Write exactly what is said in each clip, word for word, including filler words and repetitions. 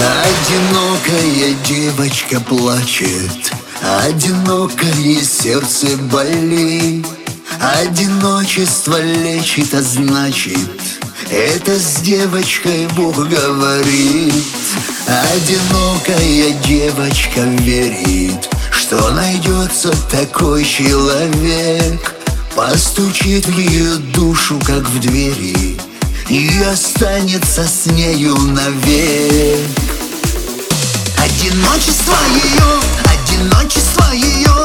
Одинокая девочка плачет, одинокое сердце болит. Одиночество лечит, а значит, это с девочкой Бог говорит. Одинокая девочка верит, что найдется такой человек, постучит в ее душу, как в двери, и останется с нею навек. Одиночество ее, одиночество ее,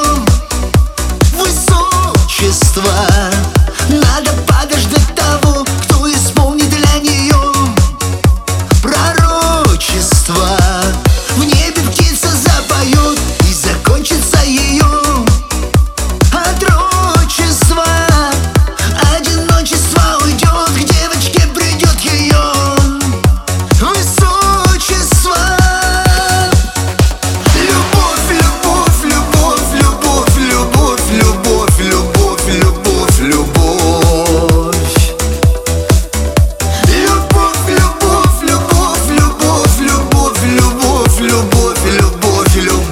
высочество. Надо подождать того, кто исполнит для нее пророчество. В небе птица запоет, и закончится ее отрочество. Одиночество уйдет, к девочке придет ее высочество. Любовь, любовь, любовь, любовь, любовь, любовь, любовь, любовь, любовь. Любовь, любовь, любовь, любовь, любовь, любовь, любовь, любовь, любовь.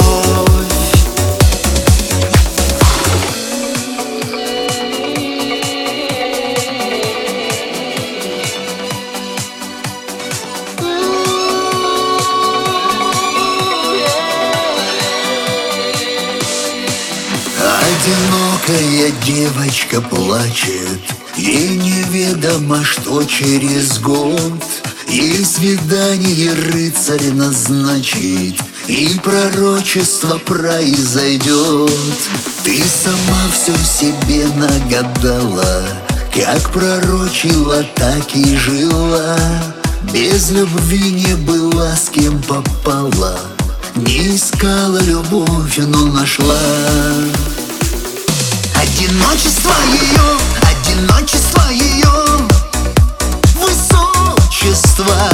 Одинокая девочка плачет, ей неведомо, что через год ей свидание рыцарь назначит, и пророчество произойдет. Ты сама все себе нагадала, как пророчила, так и жила. Без любви не была, с кем попала, не искала любовь, но нашла. Одиночество ее, одиночество ее, высочество.